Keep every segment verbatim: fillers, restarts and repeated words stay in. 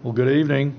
Well, good evening.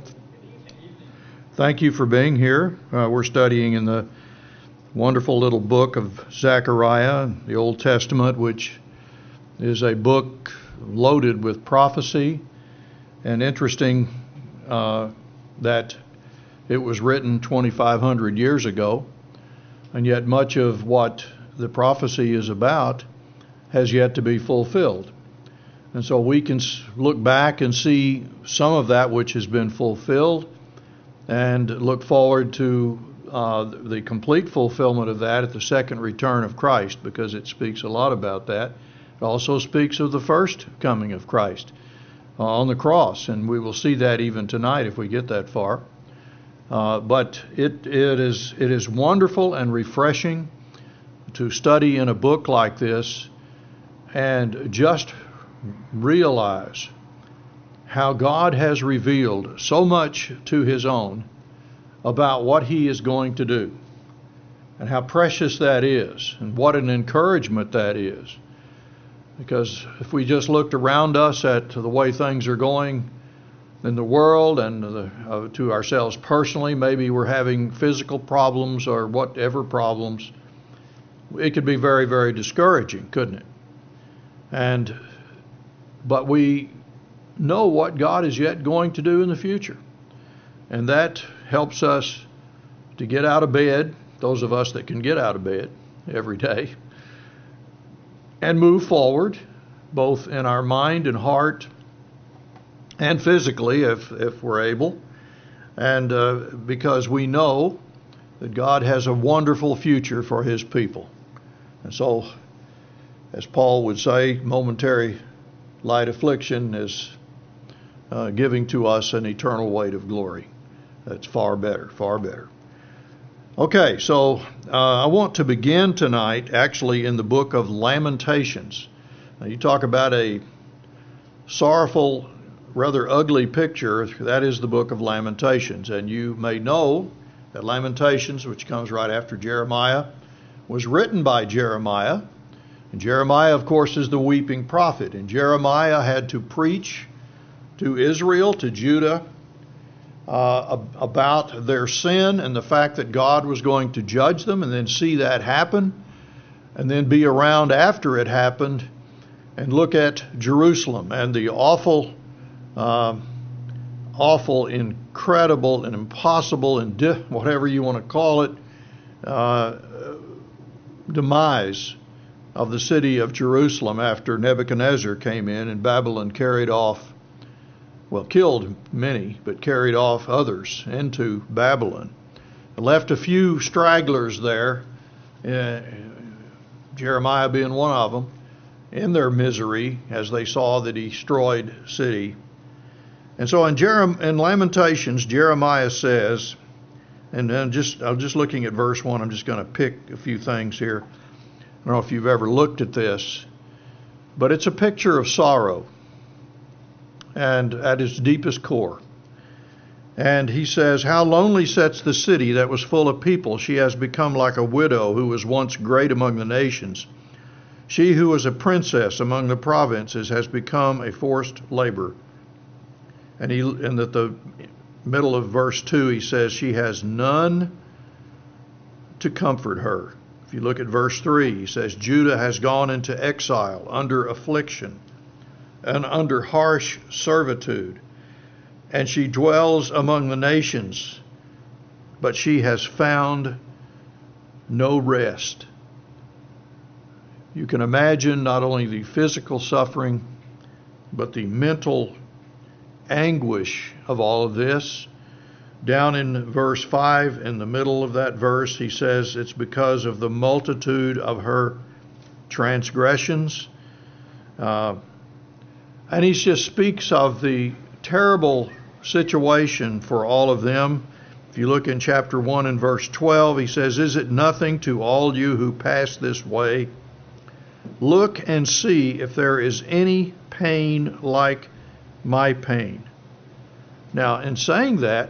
Thank you for being here. Uh, we're studying in the wonderful little book of Zechariah, the Old Testament, which is a book loaded with prophecy, and interesting uh, that it was written twenty-five hundred years ago, and yet much of what the prophecy is about has yet to be fulfilled. And so we can look back and see some of that which has been fulfilled and look forward to uh, the complete fulfillment of that at the second return of Christ, because it speaks a lot about that. It also speaks of the first coming of Christ uh, on the cross, and we will see that even tonight if we get that far. Uh, but it it is it is wonderful and refreshing to study in a book like this and just realize how God has revealed so much to His own about what He is going to do, and how precious that is, and what an encouragement that is. Because if we just looked around us at the way things are going in the world and the, uh, to ourselves personally, maybe we're having physical problems or whatever problems, it could be very, very discouraging, couldn't it? And but we know what God is yet going to do in the future. And that helps us to get out of bed, those of us that can get out of bed every day, and move forward, both in our mind and heart, and physically, if, if we're able. And uh, because we know that God has a wonderful future for His people. And so, as Paul would say, momentary light affliction is uh, giving to us an eternal weight of glory. That's far better, far better. Okay, so uh, I want to begin tonight actually in the book of Lamentations. Now, you talk about a sorrowful, rather ugly picture, that is the book of Lamentations. And you may know that Lamentations, which comes right after Jeremiah, was written by Jeremiah. And Jeremiah, of course, is the weeping prophet. And Jeremiah had to preach to Israel, to Judah, uh, about their sin and the fact that God was going to judge them, and then see that happen, and then be around after it happened and look at Jerusalem and the awful, uh, awful, incredible, and impossible, and di- whatever you want to call it, uh, demise of the city of Jerusalem after Nebuchadnezzar came in and Babylon carried off, well, killed many, but carried off others into Babylon. It left a few stragglers there, uh, Jeremiah being one of them, in their misery as they saw the destroyed city. And so in, Jerem- in Lamentations, Jeremiah says, and then just I'm just looking at verse one, I'm just going to pick a few things here. I don't know if you've ever looked at this, but it's a picture of sorrow, and at its deepest core. And he says, "How lonely sits the city that was full of people. She has become like a widow who was once great among the nations. She who was a princess among the provinces has become a forced labor." And he, and at the middle of verse two, he says, "She has none to comfort her." If you look at verse three, he says, "Judah has gone into exile under affliction and under harsh servitude, and she dwells among the nations, but she has found no rest." You can imagine not only the physical suffering, but the mental anguish of all of this. Down in verse five, in the middle of that verse, he says it's because of the multitude of her transgressions. Uh, and he just speaks of the terrible situation for all of them. If you look in chapter one and verse twelve, he says, "Is it nothing to all you who pass this way? Look and see if there is any pain like my pain." Now, in saying that,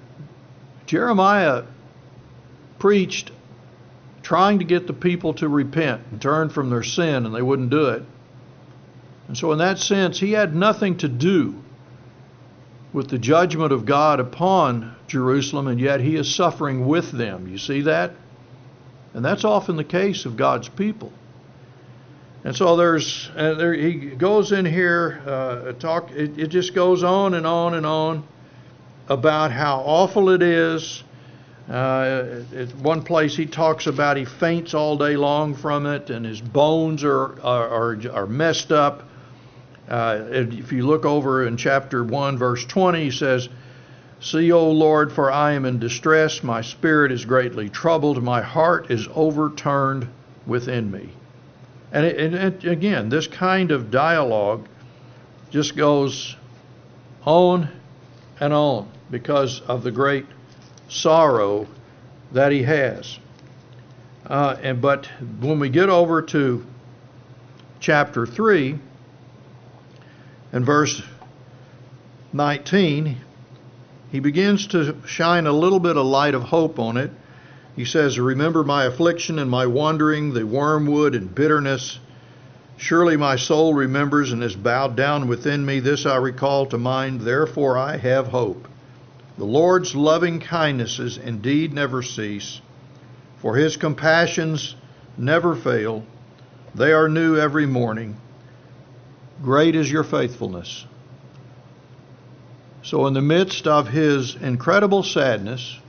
Jeremiah preached trying to get the people to repent and turn from their sin, and they wouldn't do it. And so in that sense, he had nothing to do with the judgment of God upon Jerusalem, and yet he is suffering with them. You see that? And that's often the case of God's people. And so there's, uh, there, he goes in here, uh, talk. It, it just goes on and on and on about how awful it is. Uh, at one place he talks about he faints all day long from it, and his bones are are, are, are messed up. Uh, if you look over in chapter one, verse twenty, he says, "See, O Lord, for I am in distress. My spirit is greatly troubled. My heart is overturned within me." And, it, and it, again, this kind of dialogue just goes on and on because of the great sorrow that he has. Uh, and but when we get over to chapter three and verse nineteen, he begins to shine a little bit of light of hope on it. He says, "Remember my affliction and my wandering, the wormwood and bitterness. Surely my soul remembers and is bowed down within me. This I recall to mind, therefore I have hope. The Lord's loving kindnesses indeed never cease, for his compassions never fail. They are new every morning. Great is your faithfulness." So in the midst of his incredible sadness,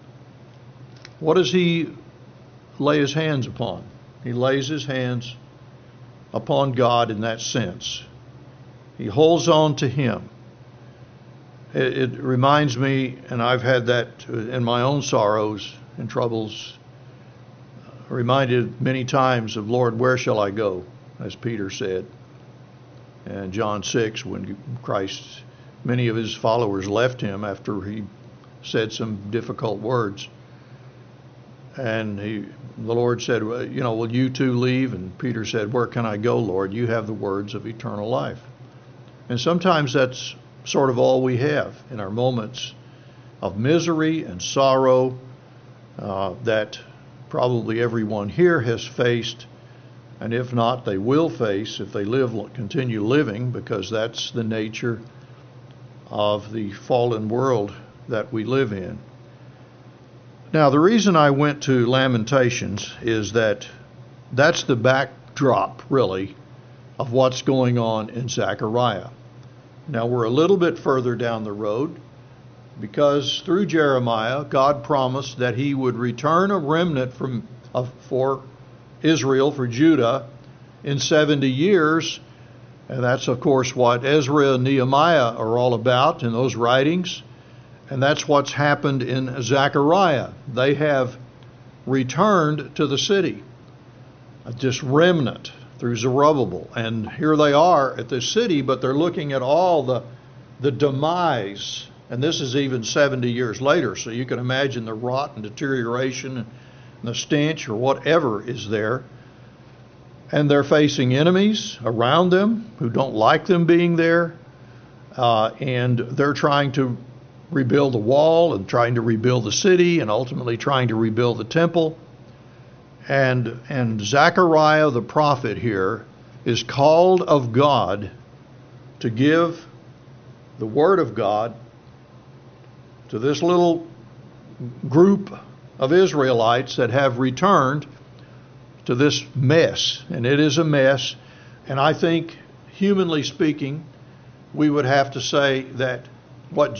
what does he lay his hands upon? He lays his hands upon God in that sense. He holds on to him. It, it reminds me, and I've had that in my own sorrows and troubles, reminded many times of, "Lord, where shall I go?" as Peter said. And John six, when Christ, many of his followers left him after he said some difficult words. And he, the Lord said, you know, "Will you too leave?" And Peter said, "Where can I go, Lord? You have the words of eternal life." And sometimes that's sort of all we have in our moments of misery and sorrow uh, that probably everyone here has faced. And if not, they will face if they live, continue living, because that's the nature of the fallen world that we live in. Now, the reason I went to Lamentations is that that's the backdrop, really, of what's going on in Zechariah. Now, we're a little bit further down the road because through Jeremiah, God promised that he would return a remnant from of, for Israel, for Judah, in seventy years. And that's, of course, what Ezra and Nehemiah are all about in those writings. And that's what's happened in Zechariah. They have returned to the city, this remnant through Zerubbabel. And here they are at the city, but they're looking at all the, the demise. And this is even seventy years later, so you can imagine the rot and deterioration and the stench or whatever is there. And they're facing enemies around them who don't like them being there. Uh, and they're trying to rebuild the wall and trying to rebuild the city and ultimately trying to rebuild the temple. And, and Zechariah the prophet here is called of God to give the word of God to this little group of Israelites that have returned to this mess. And it is a mess. And I think, humanly speaking, we would have to say that what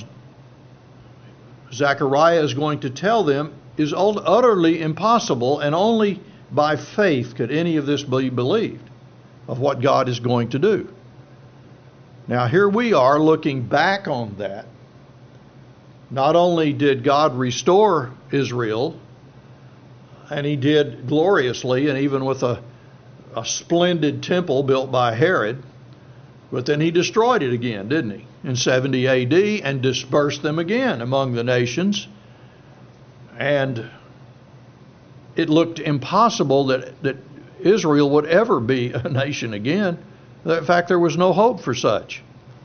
Zechariah is going to tell them is utterly impossible, and only by faith could any of this be believed of what God is going to do. Now, here we are looking back on that. Not only did God restore Israel, and he did gloriously, and even with a, a splendid temple built by Herod, but then he destroyed it again, didn't he, in seventy A D, and dispersed them again among the nations. And it looked impossible that, that Israel would ever be a nation again. In fact, there was no hope for such.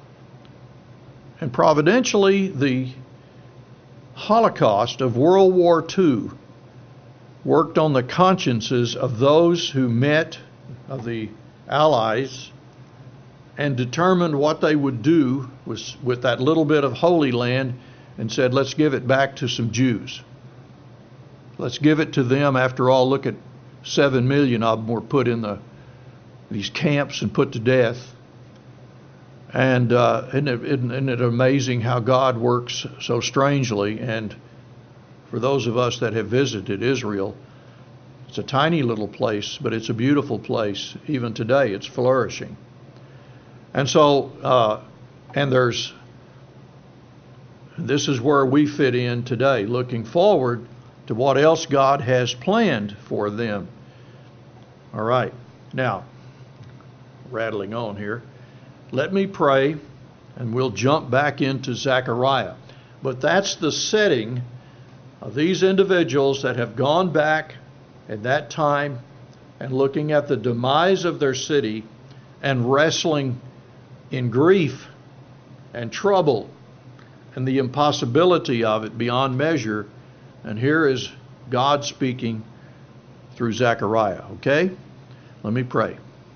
And providentially, the Holocaust of World War Two worked on the consciences of those who met, of the Allies, and determined what they would do with, with that little bit of Holy Land and said, let's give it back to some Jews. Let's give it to them. After all, look at seven million of them were put in the these camps and put to death. And uh, isn't, it, isn't it amazing how God works so strangely? And for those of us that have visited Israel, it's a tiny little place, but it's a beautiful place. Even today, it's flourishing. And so, uh, and there's, this is where we fit in today, looking forward to what else God has planned for them. All right, now, rattling on here. Let me pray, and we'll jump back into Zechariah. But that's the setting of these individuals that have gone back at that time and looking at the demise of their city and wrestling in grief and trouble and the impossibility of it beyond measure. And here is God speaking through Zechariah, okay? Let me pray.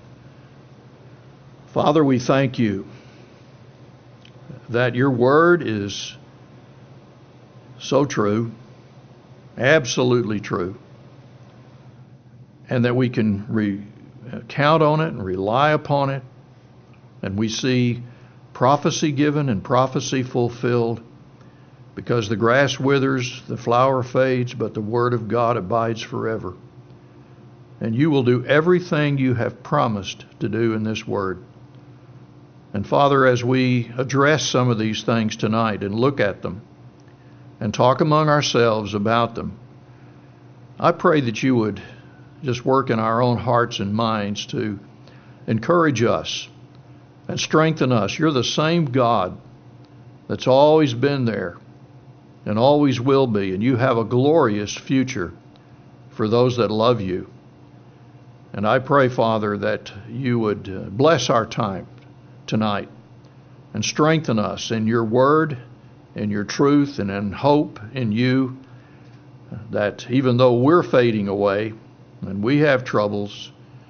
Father, we thank you that your word is so true, absolutely true, and that we can re- count on it and rely upon it, and we see prophecy given and prophecy fulfilled, because the grass withers, the flower fades, but the word of God abides forever. And you will do everything you have promised to do in this word. And Father, as we address some of these things tonight and look at them and talk among ourselves about them, I pray that you would just work in our own hearts and minds to encourage us and strengthen us. You're the same God that's always been there and always will be, and you have a glorious future for those that love you. And I pray, Father, that you would bless our time tonight and strengthen us in your word, in your truth, and in hope in you, that even though we're fading away and we have troubles,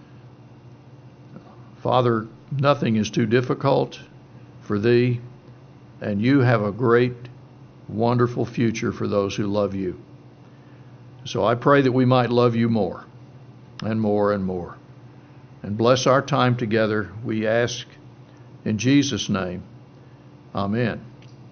Father, nothing is too difficult for thee, and you have a great, wonderful future for those who love you. So I pray that we might love you more and more and more. And bless our time together, we ask in Jesus' name. Amen.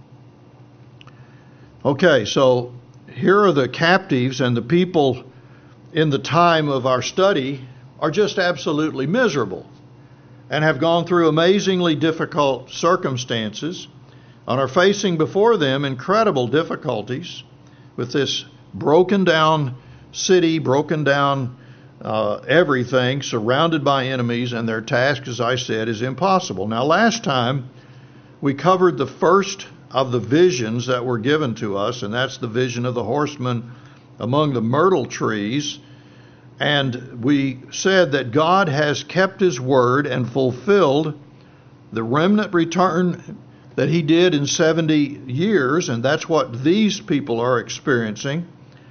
Okay, so here are the captives, and the people in the time of our study are just absolutely miserable and have gone through amazingly difficult circumstances and are facing before them incredible difficulties with this broken down city, broken down uh, everything, surrounded by enemies, and their task, as I said, is impossible. Now, last time we covered the first of the visions that were given to us, and that's the vision of the horseman among the myrtle trees. And we said that God has kept his word and fulfilled the remnant return that he did in seventy years, and that's what these people are experiencing.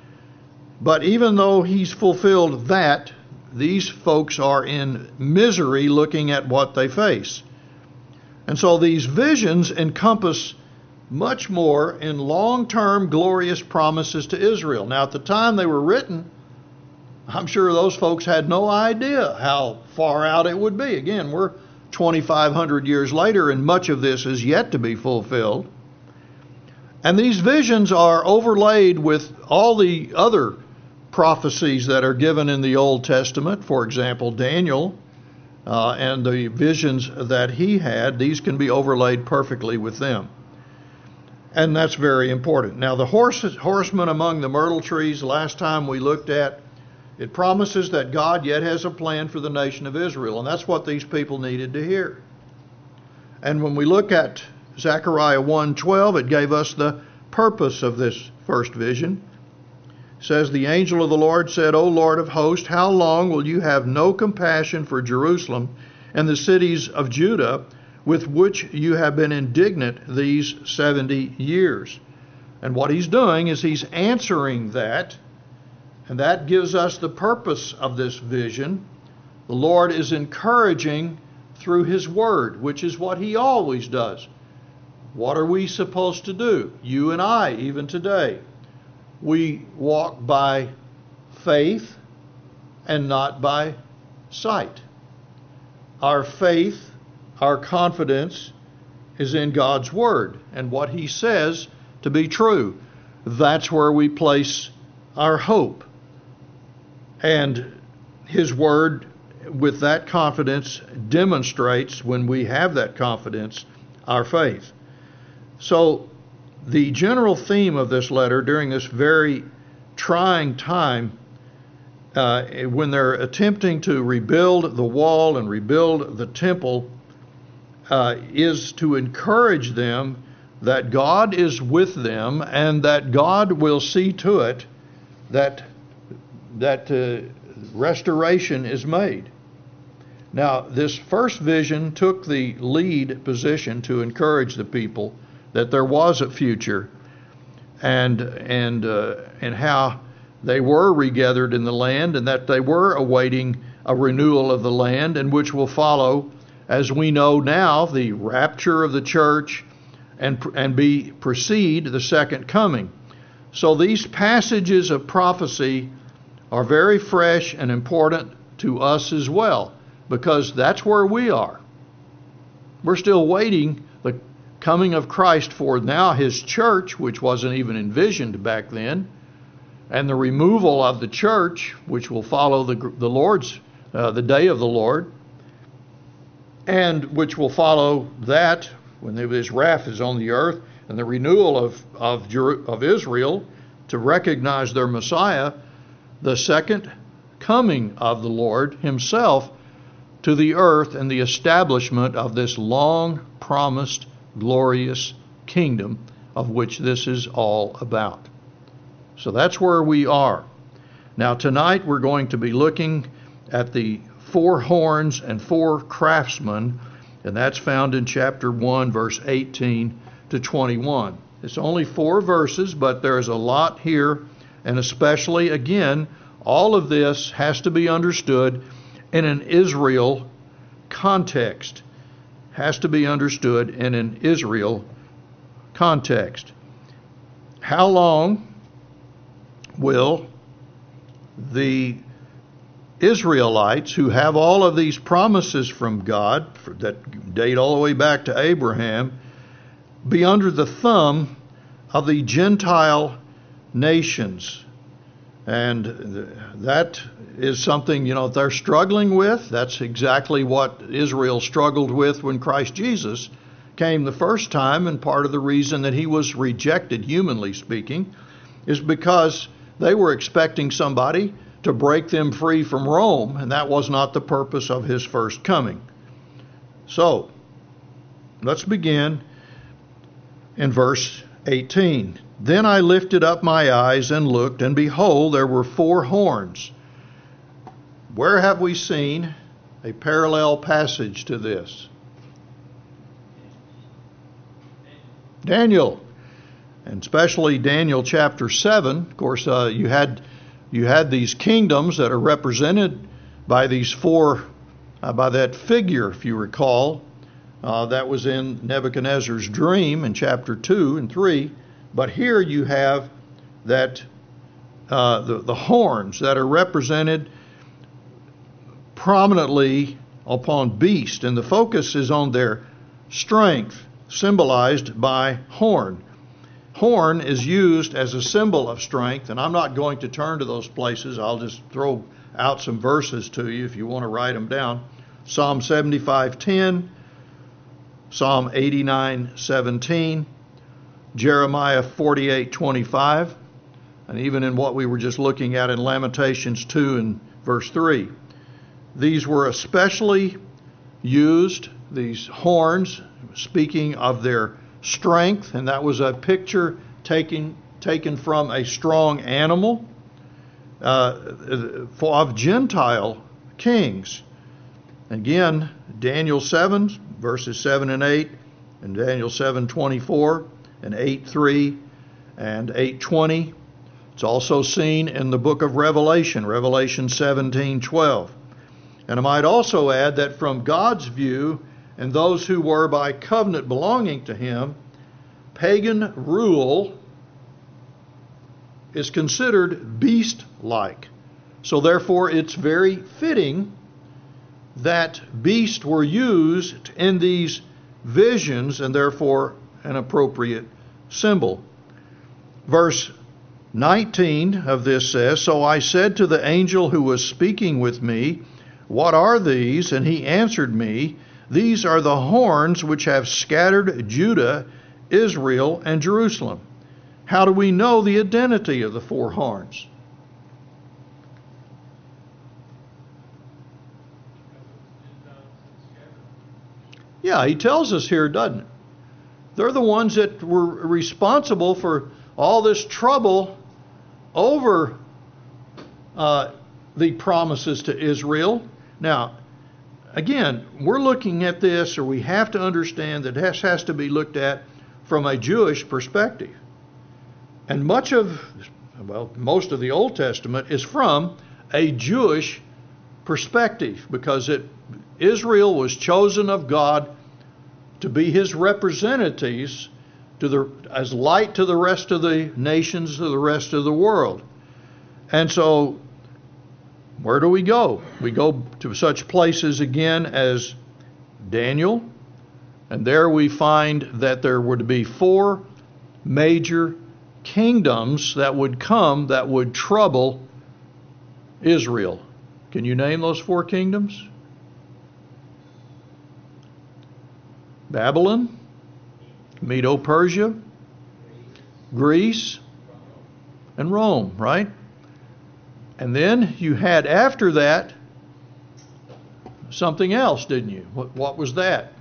But even though he's fulfilled that, these folks are in misery looking at what they face. And so these visions encompass much more in long-term glorious promises to Israel. Now, at the time they were written, I'm sure those folks had no idea how far out it would be. Again, we're twenty-five hundred years later, and much of this is yet to be fulfilled. And these visions are overlaid with all the other prophecies that are given in the Old Testament. For example, Daniel uh, and the visions that he had, these can be overlaid perfectly with them. And that's very important. Now, the horse, horseman among the myrtle trees, last time we looked at, it promises that God yet has a plan for the nation of Israel, and that's what these people needed to hear. And when we look at Zechariah one twelve, it gave us the purpose of this first vision. It says, "The angel of the Lord said, O Lord of hosts, how long will you have no compassion for Jerusalem and the cities of Judah, with which you have been indignant these seventy years?" And what he's doing is he's answering that, and that gives us the purpose of this vision. The Lord is encouraging through His Word, which is what He always does. What are we supposed to do? You and I, even today. We walk by faith and not by sight. Our faith, our confidence is in God's Word and what He says to be true. That's where we place our hope. And His Word, with that confidence, demonstrates, when we have that confidence, our faith. So the general theme of this letter during this very trying time, uh, when they're attempting to rebuild the wall and rebuild the temple, uh, is to encourage them that God is with them and that God will see to it that that uh, restoration is made. Now, this first vision took the lead position to encourage the people that there was a future, and and uh, and how they were regathered in the land, and that they were awaiting a renewal of the land, and which will follow, as we know now, the rapture of the church, and and be precede the second coming. So these passages of prophecy are very fresh and important to us as well, because that's where we are. We're still waiting the coming of Christ for now His church, which wasn't even envisioned back then, and the removal of the church, which will follow the the Lord's uh, the day of the Lord, and which will follow that when His wrath is on the earth, and the renewal of of of Israel to recognize their Messiah, the second coming of the Lord Himself to the earth, and the establishment of this long promised glorious kingdom of which this is all about. So that's where we are. Now tonight we're going to be looking at the four horns and four craftsmen, and that's found in chapter one, verse eighteen to twenty-one. It's only four verses, but there is a lot here, and especially, again, all of this has to be understood in an Israel context. Has to be understood in an Israel context. How long will the Israelites, who have all of these promises from God that date all the way back to Abraham, be under the thumb of the Gentile nations? And that is something, you know, they're struggling with. That's exactly what Israel struggled with when Christ Jesus came the first time, and part of the reason that He was rejected, humanly speaking, is because they were expecting somebody to break them free from Rome, and that was not the purpose of His first coming. So, let's begin in verse eighteen. Then I lifted up my eyes and looked, and behold, there were four horns. Where have we seen a parallel passage to this? Daniel, and especially Daniel chapter seven. Of course, uh, you had you had these kingdoms that are represented by these four, uh, by that figure, if you recall, uh, that was in Nebuchadnezzar's dream in chapter two and three. But here you have that uh, the, the horns that are represented prominently upon beast, and the focus is on their strength, symbolized by horn. Horn is used as a symbol of strength, and I'm not going to turn to those places. I'll just throw out some verses to you if you want to write them down. Psalm seventy-five ten, Psalm eighty-nine seventeen, Jeremiah forty-eight twenty-five, and even in what we were just looking at in Lamentations two and verse three. These were especially used, these horns, speaking of their strength, and that was a picture taken taken from a strong animal uh, of Gentile kings. Again, Daniel seven, verses seven and eight, and Daniel seven twenty-four, and eight three, and eight twenty. It's also seen in the book of Revelation, Revelation seventeen twelve. And I might also add that from God's view, and those who were by covenant belonging to him, pagan rule is considered beast-like. So therefore it's very fitting that beasts were used in these visions, and therefore an appropriate symbol. Verse nineteen of this says, "So I said to the angel who was speaking with me, 'What are these?' And he answered me, 'These are the horns which have scattered Judah, Israel, and Jerusalem.'" How do we know the identity of the four horns? Yeah, he tells us here, doesn't it? They're the ones that were responsible for all this trouble over uh, the promises to Israel. Now, again, we're looking at this, or we have to understand that this has to be looked at from a Jewish perspective. And much of, well, most of the Old Testament is from a Jewish perspective, because it Israel was chosen of God to be his representatives to the as light to the rest of the nations, to the rest of the world. And so where do we go? We go to such places again as Daniel, and there we find that there would be four major kingdoms that would come that would trouble Israel. Can you name those four kingdoms? Babylon, Medo-Persia, Greece, and Rome, right? And then you had after that something else, didn't you? What, what was that?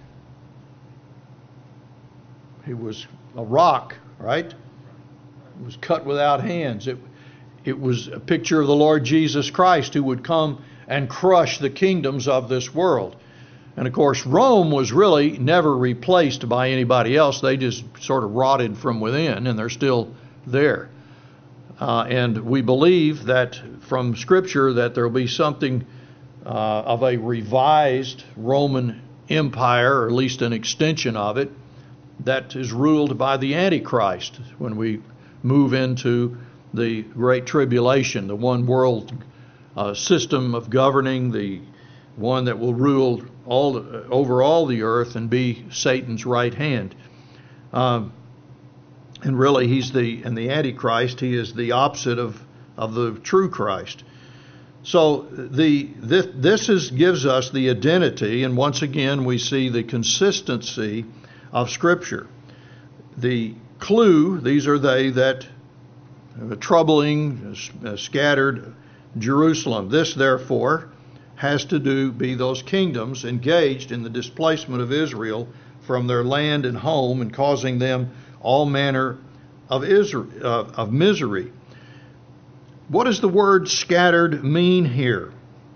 It was a rock, right? It was cut without hands. It, it was a picture of the Lord Jesus Christ, who would come and crush the kingdoms of this world. And of course, Rome was really never replaced by anybody else. They just sort of rotted from within, and they're still there. Uh, and we believe that from Scripture that there will be something uh, of a revised Roman Empire, or at least an extension of it, that is ruled by the Antichrist when we move into the Great Tribulation, the one world uh, system of governing, the one that will rule all over all the earth and be Satan's right hand. Um, and really, he's the and the Antichrist. He is the opposite of of the true Christ. So the this, this is gives us the identity, and once again we see the consistency of Scripture. The clue: these are they that uh, troubling, uh, scattered Jerusalem. This, therefore, has to do be those kingdoms engaged in the displacement of Israel from their land and home, and causing them all manner of Israel, uh, of misery. What does the word scattered mean here?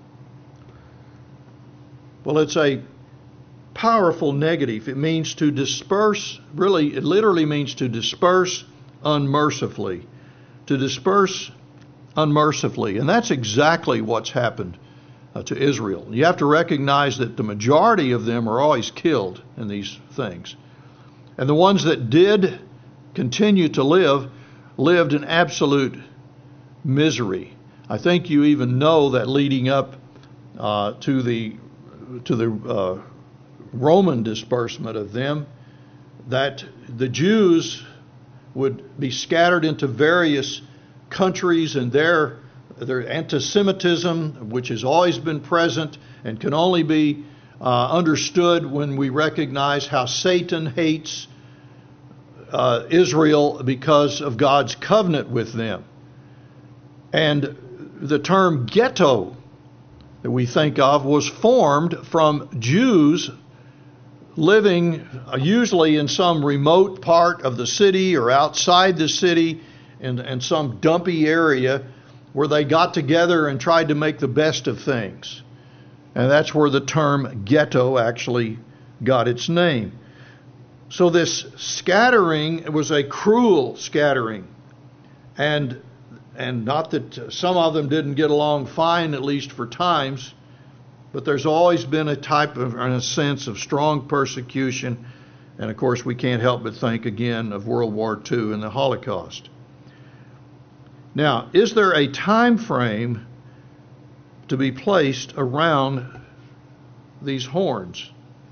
Well, it's a powerful negative. It means to disperse. Really, it literally means to disperse unmercifully. To disperse unmercifully. And that's exactly what's happened uh, to Israel. You have to recognize that the majority of them are always killed in these things. And the ones that did continue to live, lived in absolute misery. I think you even know that leading up uh, to the to the uh, Roman disbursement of them, that the Jews would be scattered into various countries, and their their anti-Semitism, which has always been present and can only be uh, understood when we recognize how Satan hates uh, Israel because of God's covenant with them. And the term ghetto that we think of was formed from Jews living usually in some remote part of the city or outside the city in, in some dumpy area where they got together and tried to make the best of things. And that's where the term ghetto actually got its name. So this scattering was a cruel scattering. And and not that some of them didn't get along fine, at least for times. But there's always been a type of, in a sense, of strong persecution. And of course, we can't help but think again of World War Two and the Holocaust. Now, is there a time frame to be placed around these horns?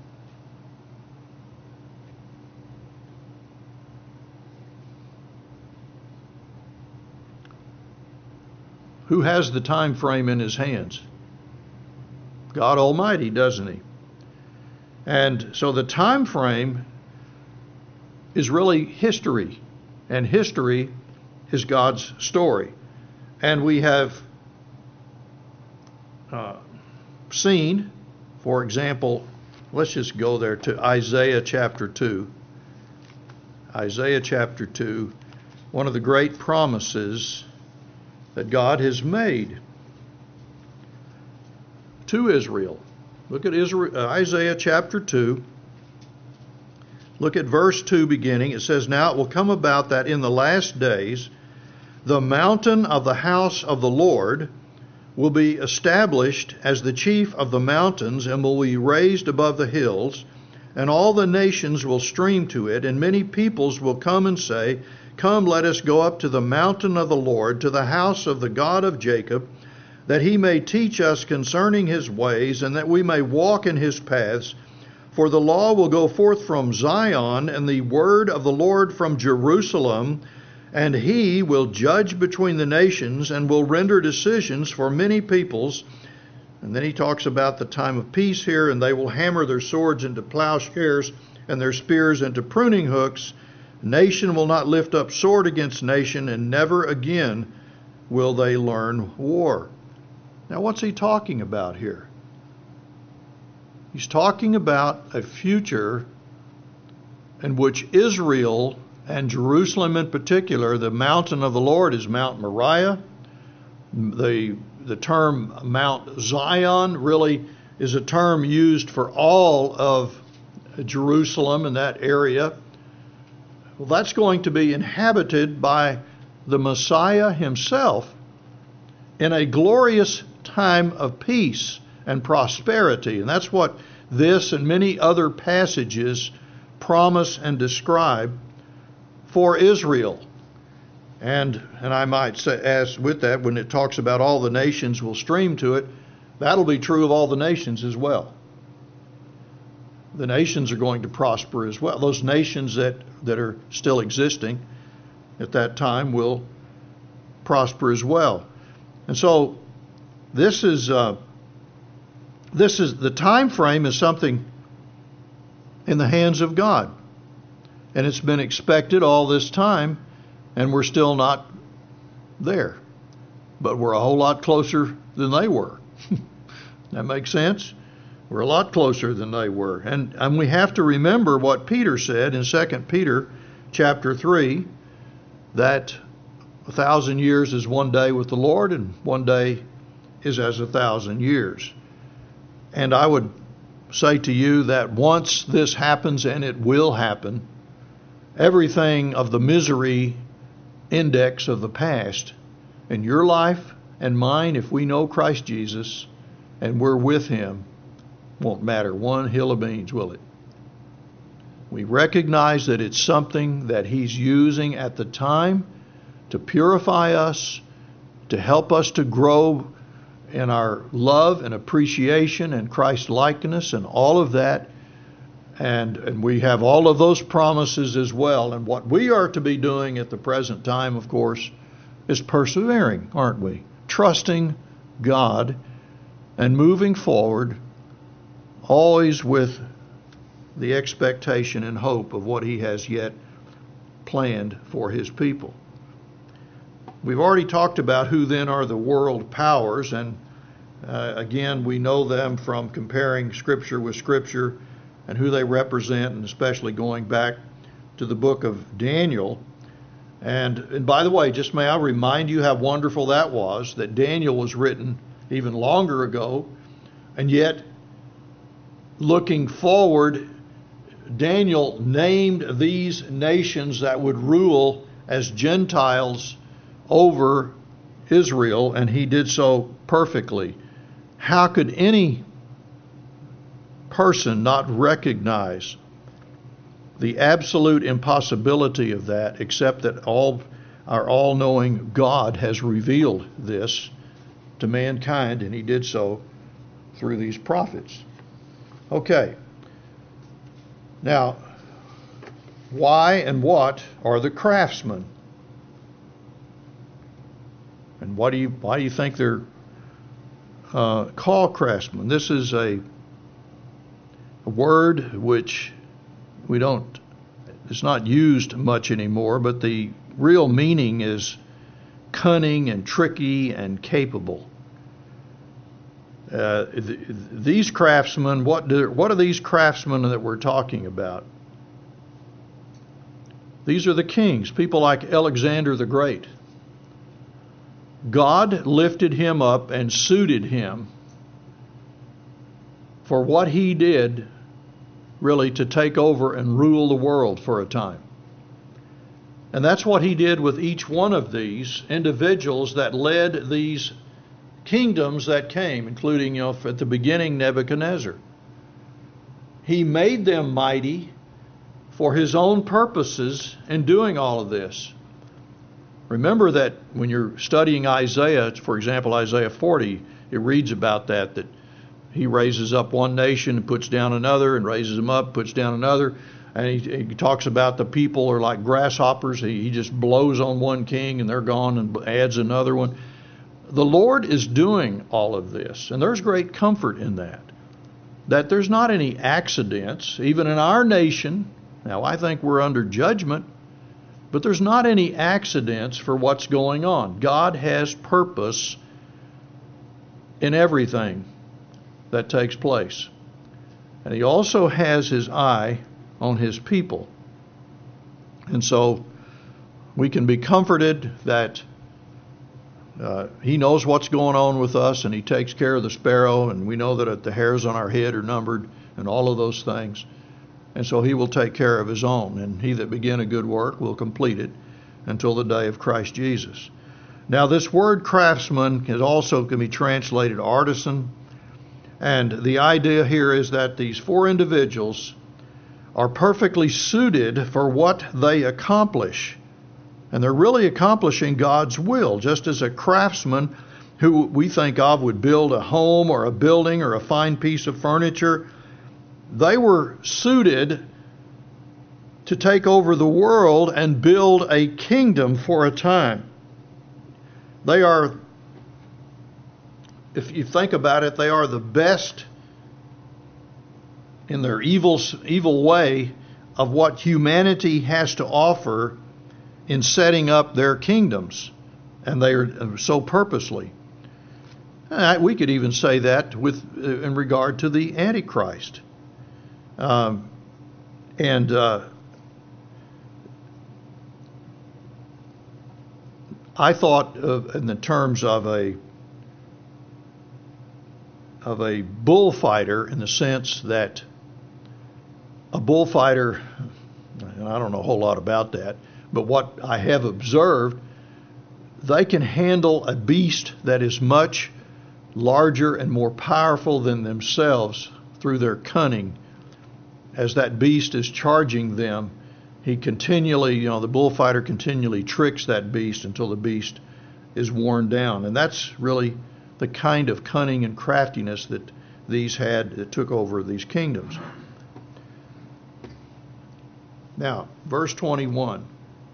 Who has the time frame in his hands? God Almighty, doesn't he? And so the time frame is really history, and history is God's story. And we have uh, seen, for example, let's just go there to Isaiah chapter two. Isaiah chapter two, one of the great promises that God has made to Israel. Look at Israel, uh, Isaiah chapter two. Look at verse two beginning. It says, "Now it will come about that in the last days the mountain of the house of the Lord will be established as the chief of the mountains and will be raised above the hills, and all the nations will stream to it, and many peoples will come and say, 'Come, let us go up to the mountain of the Lord, to the house of the God of Jacob, that he may teach us concerning his ways, and that we may walk in his paths. For the law will go forth from Zion, and the word of the Lord from Jerusalem, and he will judge between the nations, and will render decisions for many peoples.'" And then he talks about the time of peace here, "and they will hammer their swords into plowshares, and their spears into pruning hooks. Nation will not lift up sword against nation, and never again will they learn war." Now, what's he talking about here? He's talking about a future in which Israel, and Jerusalem in particular, the mountain of the Lord is Mount Moriah. The, the term Mount Zion really is a term used for all of Jerusalem and that area. Well, that's going to be inhabited by the Messiah himself in a glorious time of peace and prosperity. And that's what this and many other passages promise and describe for Israel. And and I might say, as with that, when it talks about all the nations will stream to it, that'll be true of all the nations as well. The nations are going to prosper as well. Those nations that, that are still existing at that time will prosper as well. And so this is uh, this is the time frame is something in the hands of God, and it's been expected all this time, and we're still not there, but we're a whole lot closer than they were. That makes sense? We're a lot closer than they were, and and we have to remember what Peter said in Second Peter chapter three, that a thousand years is one day with the Lord, and one day is as a thousand years. And I would say to you that once this happens, and it will happen, everything of the misery index of the past in your life and mine, if we know Christ Jesus and we're with him, won't matter one hill of beans, will it? We recognize that it's something that he's using at the time to purify us, to help us to grow in our love and appreciation and Christ likeness and all of that. And, and we have all of those promises as well. And what we are to be doing at the present time, of course, is persevering, aren't we? Trusting God and moving forward, always with the expectation and hope of what he has yet planned for his people. We've already talked about who then are the world powers, and uh, again, we know them from comparing Scripture with Scripture and who they represent, and especially going back to the book of Daniel. And, and by the way, just may I remind you how wonderful that was, that Daniel was written even longer ago, and yet looking forward, Daniel named these nations that would rule as Gentiles over Israel, and he did so perfectly. How could any person not recognize the absolute impossibility of that, except that all our all-knowing God has revealed this to mankind, and he did so through these prophets. Okay. Now, why and what are the craftsmen? And what do you, why do you think they're uh, called craftsmen? This is a, a word which we don't, it's not used much anymore, but the real meaning is cunning and tricky and capable. Uh, th- these craftsmen, what do, what are these craftsmen that we're talking about? These are the kings, people like Alexander the Great. God lifted him up and suited him for what he did, really, to take over and rule the world for a time. And that's what he did with each one of these individuals that led these kingdoms that came, including, you know, at the beginning, Nebuchadnezzar. He made them mighty for his own purposes in doing all of this. Remember that when you're studying Isaiah, for example, Isaiah forty, it reads about that, that he raises up one nation and puts down another, and raises them up, puts down another. And he, he talks about the people are like grasshoppers. He, he just blows on one king and they're gone, and adds another one. The Lord is doing all of this, and there's great comfort in that. That there's not any accidents, even in our nation. Now, I think we're under judgment, but there's not any accidents for what's going on. God has purpose in everything that takes place. And he also has his eye on his people. And so we can be comforted that uh, he knows what's going on with us, and he takes care of the sparrow, and we know that the hairs on our head are numbered, and all of those things. And so he will take care of his own, and he that began a good work will complete it until the day of Christ Jesus. Now, this word craftsman is also can be translated artisan, and the idea here is that these four individuals are perfectly suited for what they accomplish. And they're really accomplishing God's will, just as a craftsman who we think of would build a home or a building or a fine piece of furniture. They were suited to take over the world and build a kingdom for a time. They are, if you think about it, they are the best in their evil, evil way of what humanity has to offer in setting up their kingdoms. And they are so purposely. And we could even say that with in regard to the Antichrist. Um, and uh, I thought of, in the terms of a of a bullfighter, in the sense that a bullfighter, and I don't know a whole lot about that, but what I have observed, they can handle a beast that is much larger and more powerful than themselves through their cunning. As that beast is charging them, he continually, you know, the bullfighter continually tricks that beast until the beast is worn down. And that's really the kind of cunning and craftiness that these had that took over these kingdoms. Now, verse twenty-one.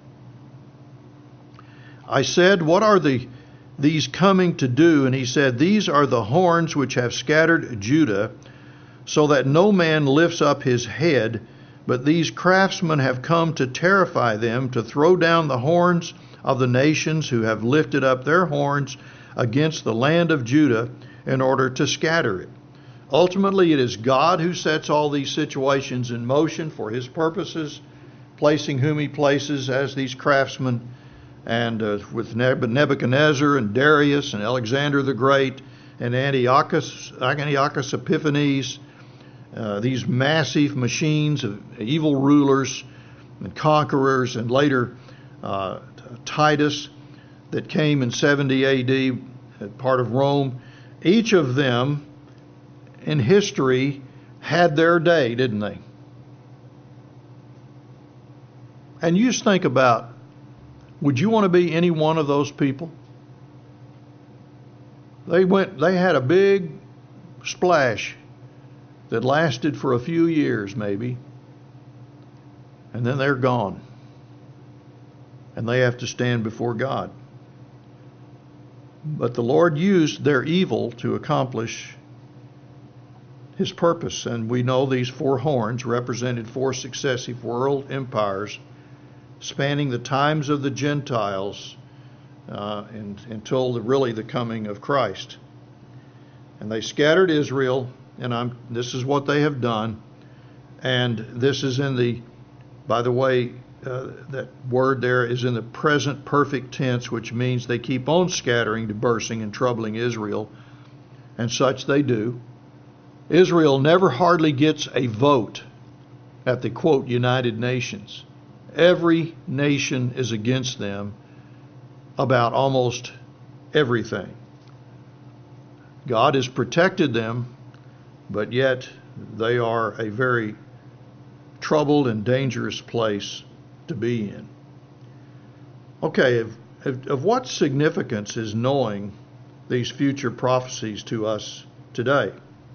I said, what are the these coming to do? And he said, these are the horns which have scattered Judah, so that no man lifts up his head. But these craftsmen have come to terrify them, to throw down the horns of the nations who have lifted up their horns against the land of Judah in order to scatter it. Ultimately, it is God who sets all these situations in motion for his purposes, placing whom he places as these craftsmen. And uh, with Nebuchadnezzar and Darius and Alexander the Great and Antiochus, Antiochus Epiphanes, uh, these massive machines of evil rulers and conquerors, and later uh, Titus that came in seventy A D, part of Rome. Each of them in history had their day, didn't they? And you just think about, would you want to be any one of those people? They went, they had a big splash that lasted for a few years maybe, and then they're gone. And they have to stand before God. But the Lord used their evil to accomplish His purpose. And we know these four horns represented four successive world empires spanning the times of the Gentiles uh, and, until the, really the coming of Christ. And they scattered Israel, and I'm, this is what they have done. And this is in the, by the way, uh, that word there is in the present perfect tense, which means they keep on scattering, dispersing, and troubling Israel, and such they do. Israel never hardly gets a vote at the, quote, United Nations. Every nation is against them about almost everything. God has protected them, but yet they are a very troubled and dangerous place to be in. Okay, of, of, of what significance is knowing these future prophecies to us today?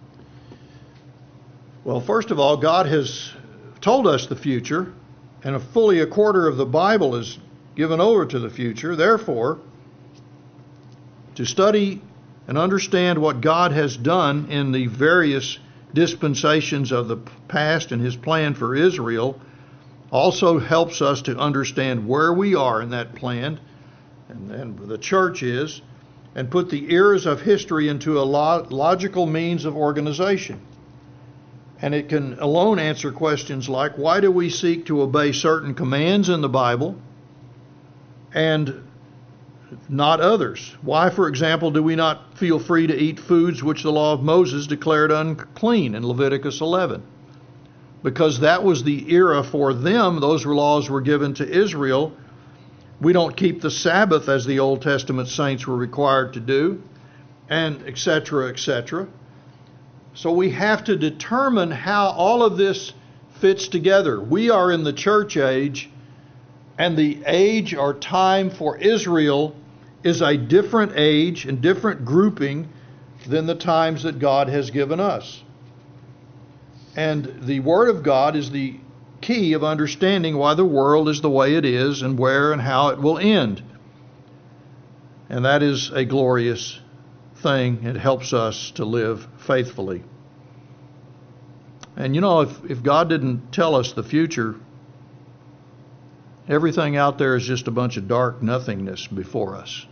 Well, first of all, God has told us the future, and a fully a quarter of the Bible is given over to the future. Therefore, to study and understand what God has done in the various dispensations of the past and His plan for Israel also helps us to understand where we are in that plan, and, and the church is, and put the eras of history into a lo- logical means of organization. And it can alone answer questions like, why do we seek to obey certain commands in the Bible and not others? Why, for example, do we not feel free to eat foods which the law of Moses declared unclean in Leviticus eleven? Because that was the era for them. Those laws were given to Israel. We don't keep the Sabbath as the Old Testament saints were required to do, and et cetera, et cetera. So we have to determine how all of this fits together. We are in the church age, and the age or time for Israel is a different age and different grouping than the times that God has given us. And the Word of God is the key of understanding why the world is the way it is and where and how it will end. And that is a glorious thing. It helps us to live faithfully. And you know, if, if God didn't tell us the future, everything out there is just a bunch of dark nothingness before us.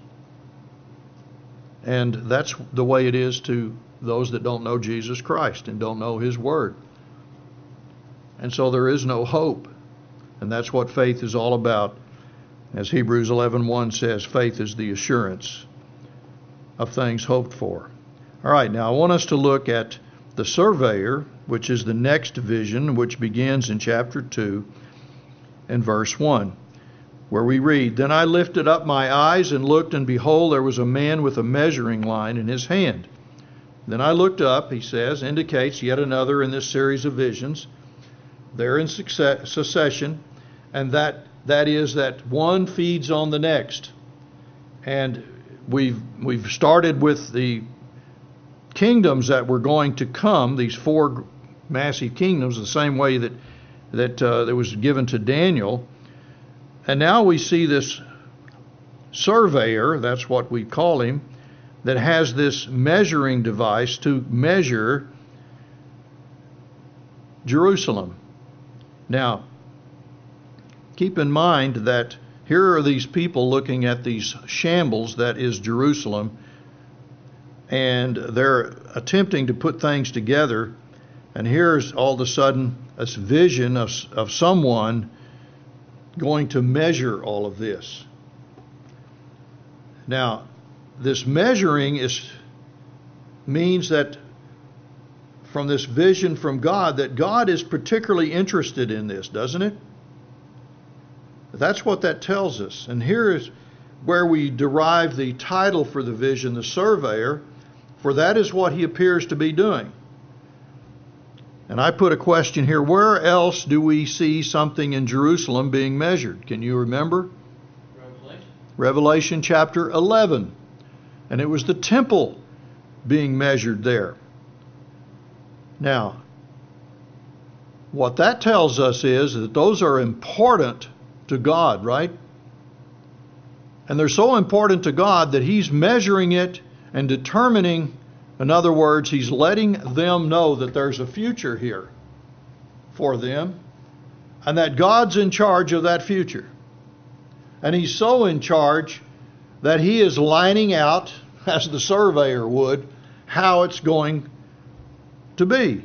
And that's the way it is to those that don't know Jesus Christ and don't know His Word. And so there is no hope. And that's what faith is all about. As Hebrews eleven one says, faith is the assurance of things hoped for. All right, now I want us to look at the surveyor, which is the next vision, which begins in chapter two and verse one, where we read, Then I lifted up my eyes and looked, and behold, there was a man with a measuring line in his hand. Then I looked up, he says, indicates yet another in this series of visions. They're in success, succession, and that that is that one feeds on the next. And we've we've started with the kingdoms that were going to come, these four massive kingdoms, the same way that that uh, that was given to Daniel. And now we see this surveyor, that's what we call him, that has this measuring device to measure Jerusalem. Now, keep in mind that here are these people looking at these shambles that is Jerusalem, and they're attempting to put things together. And here's all of a sudden a vision of, of someone going to measure all of this. Now, this measuring is means that from this vision from God, that God is particularly interested in this, doesn't it? That's what that tells us. And here is where we derive the title for the vision, the surveyor, for that is what he appears to be doing. And I put a question here, where else do we see something in Jerusalem being measured? Can you remember? Revelation. Revelation chapter eleven. And it was the temple being measured there. Now, what that tells us is that those are important to God, right? And they're so important to God that He's measuring it and determining, in other words, He's letting them know that there's a future here for them and that God's in charge of that future. And He's so in charge that He is lining out, as the surveyor would, how it's going to be.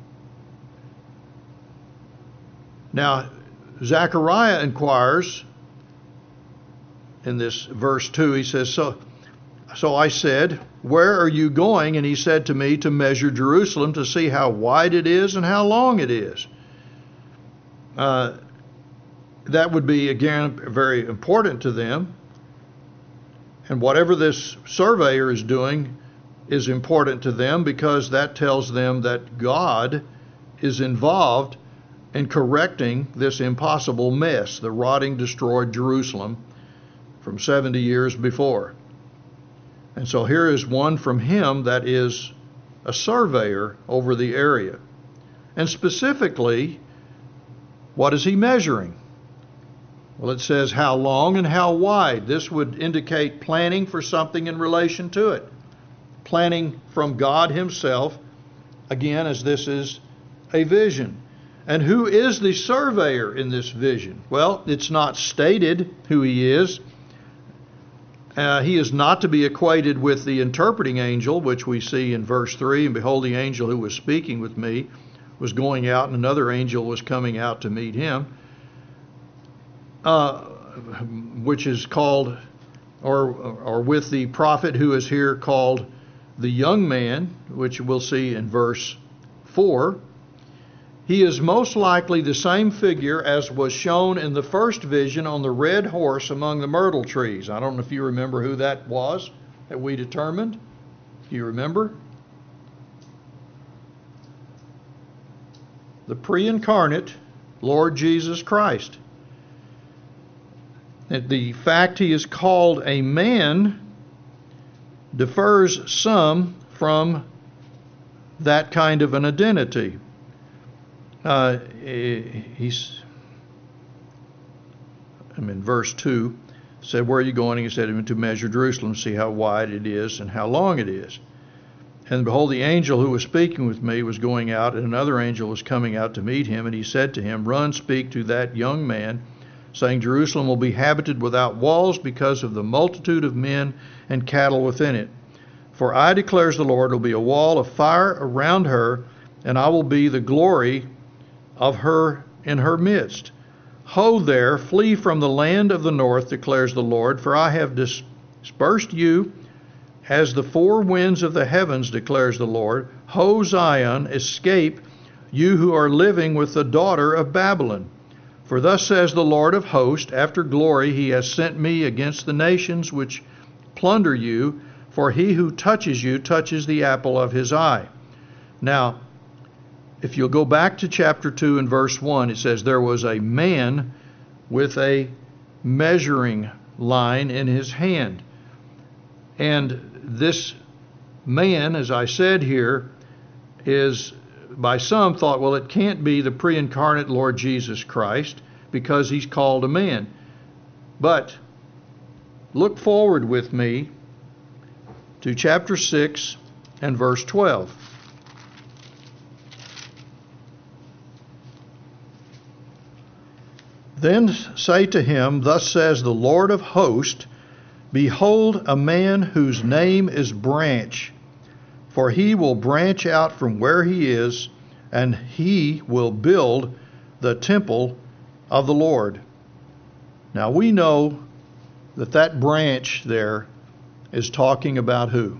Now, Zechariah inquires in this verse two, he says, so, so I said, where are you going? And he said to me, to measure Jerusalem, to see how wide it is and how long it is. Uh, that would be, again, very important to them. And whatever this surveyor is doing is important to them, because that tells them that God is involved in correcting this impossible mess, the rotting, destroyed Jerusalem from seventy years before. And so here is one from him that is a surveyor over the area. And specifically, what is he measuring? Well, it says how long and how wide. This would indicate planning for something in relation to it. Planning from God Himself, again, as this is a vision. And who is the surveyor in this vision? Well, it's not stated who he is. Uh, he is not to be equated with the interpreting angel, which we see in verse three. And behold, the angel who was speaking with me was going out, and another angel was coming out to meet him, uh, which is called, or, or with the prophet who is here called the young man, which we'll see in verse four. He is most likely the same figure as was shown in the first vision on the red horse among the myrtle trees. I don't know if you remember who that was that we determined. Do you remember? The pre-incarnate Lord Jesus Christ. The fact he is called a man differs some from that kind of an identity. Uh, he's, I mean, verse two said, where are you going? And he said, to measure Jerusalem, see how wide it is and how long it is. And behold, the angel who was speaking with me was going out, and another angel was coming out to meet him. And he said to him, run, speak to that young man, saying, Jerusalem will be habited without walls because of the multitude of men and cattle within it. For I, declares the Lord, will be a wall of fire around her, and I will be the glory of her in her midst. Ho there, flee from the land of the north, declares the Lord, for I have dispersed you as the four winds of the heavens, declares the Lord. Ho Zion, escape, you who are living with the daughter of Babylon. For thus says the Lord of hosts, after glory he has sent me against the nations which plunder you, for he who touches you touches the apple of his eye. Now, if you'll go back to chapter two and verse one, it says there was a man with a measuring line in his hand. And this man, as I said here, is by some thought, well, it can't be the pre-incarnate Lord Jesus Christ because he's called a man. But look forward with me to chapter six and verse twelve. Then say to him, thus says the Lord of hosts, behold, a man whose name is Branch, for he will branch out from where he is, and he will build the temple of the Lord. Now we know that that branch there is talking about who?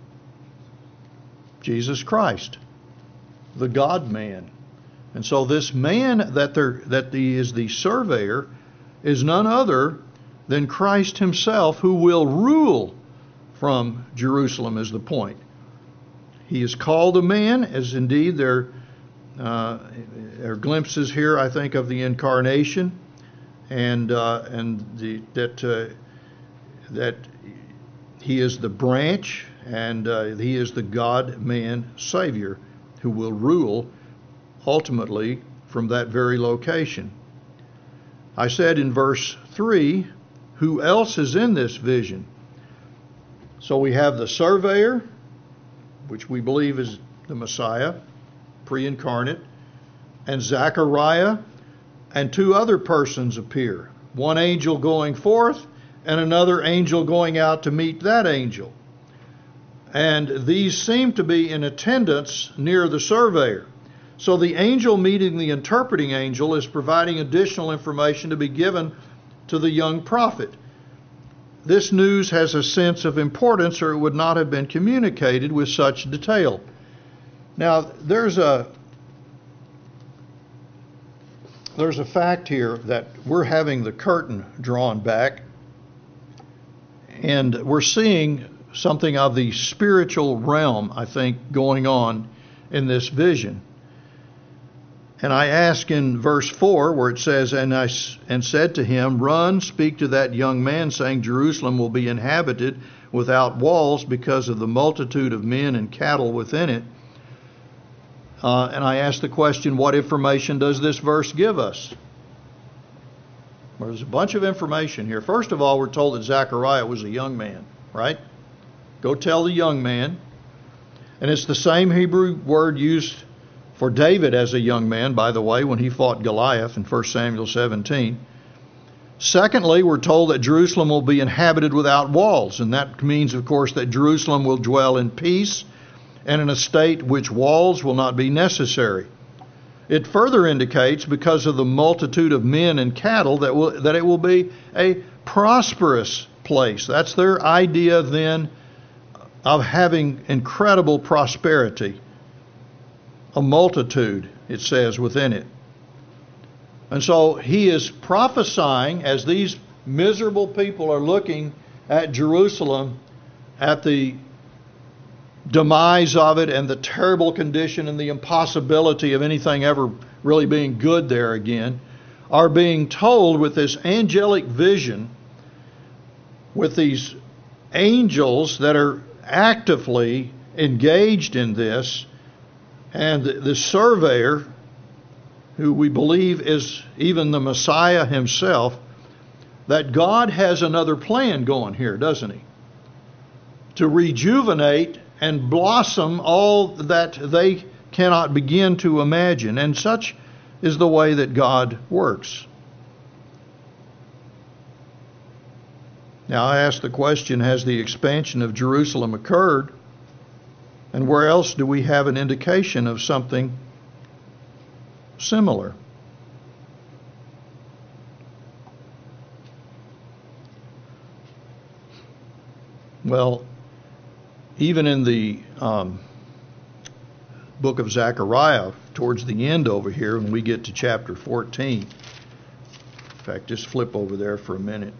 Jesus Christ, the God-man. And so this man that there that the, is the surveyor is none other than Christ himself, who will rule from Jerusalem, is the point. He is called a man, as indeed there uh, are glimpses here, I think, of the incarnation, and uh, and the, that uh, that he is the branch, and uh, he is the God-man Savior who will rule ultimately from that very location. I said in verse three, who else is in this vision? So we have the surveyor, which we believe is the Messiah, pre-incarnate, and Zechariah, and two other persons appear. One angel going forth, and another angel going out to meet that angel. And these seem to be in attendance near the surveyor. So the angel meeting the interpreting angel is providing additional information to be given to the young prophet. This news has a sense of importance, or it would not have been communicated with such detail. Now, there's a there's a fact here that we're having the curtain drawn back, and we're seeing something of the spiritual realm, I think, going on in this vision. And I ask in verse four, where it says, and I and said to him, run, speak to that young man, saying, Jerusalem will be inhabited without walls because of the multitude of men and cattle within it. Uh, and I ask the question, what information does this verse give us? Well, there's a bunch of information here. First of all, we're told that Zechariah was a young man, right? Go tell the young man. And it's the same Hebrew word used for David as a young man, by the way, when he fought Goliath in First Samuel seventeen. Secondly, we're told that Jerusalem will be inhabited without walls, and that means, of course, that Jerusalem will dwell in peace and in a state which walls will not be necessary. It further indicates, because of the multitude of men and cattle, that will, that it will be a prosperous place. That's their idea then of having incredible prosperity. A multitude, it says, within it. And so he is prophesying, as these miserable people are looking at Jerusalem, at the demise of it and the terrible condition and the impossibility of anything ever really being good there again, are being told with this angelic vision, with these angels that are actively engaged in this, and the surveyor, who we believe is even the Messiah himself, that God has another plan going here, doesn't he? To rejuvenate and blossom all that they cannot begin to imagine. And such is the way that God works. Now I ask the question, has the expansion of Jerusalem occurred? And where else do we have an indication of something similar? Well, even in the um, book of Zechariah, towards the end over here, when we get to chapter fourteen, in fact, just flip over there for a minute.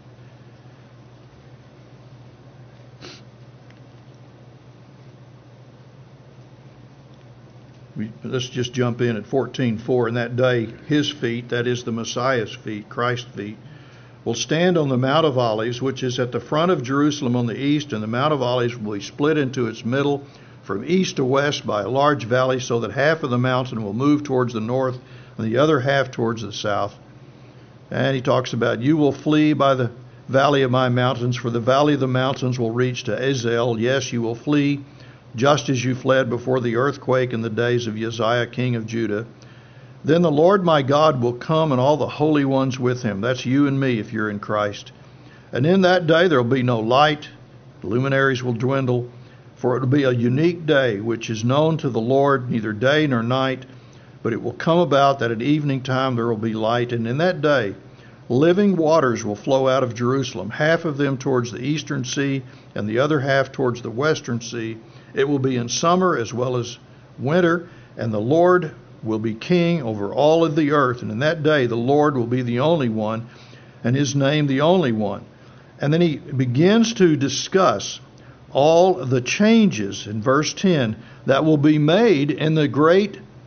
We, let's just jump in at fourteen four. In that day, his feet, that is the Messiah's feet, Christ's feet, will stand on the Mount of Olives, which is at the front of Jerusalem on the east, and the Mount of Olives will be split into its middle from east to west by a large valley, so that half of the mountain will move towards the north and the other half towards the south. And he talks about, you will flee by the valley of my mountains, for the valley of the mountains will reach to Ezel. Yes, you will flee, just as you fled before the earthquake in the days of Uzziah, king of Judah. Then the Lord my God will come, and all the holy ones with him. That's you and me if you're in Christ. And in that day there will be no light. The luminaries will dwindle, for it will be a unique day, which is known to the Lord, neither day nor night. But it will come about that at evening time there will be light. And in that day living waters will flow out of Jerusalem, half of them towards the eastern sea, and the other half towards the western sea. It will be in summer as well as winter, and the Lord will be king over all of the earth. And in that day, the Lord will be the only one, and his name the only one. And then he begins to discuss all the changes in verse ten that will be made in the great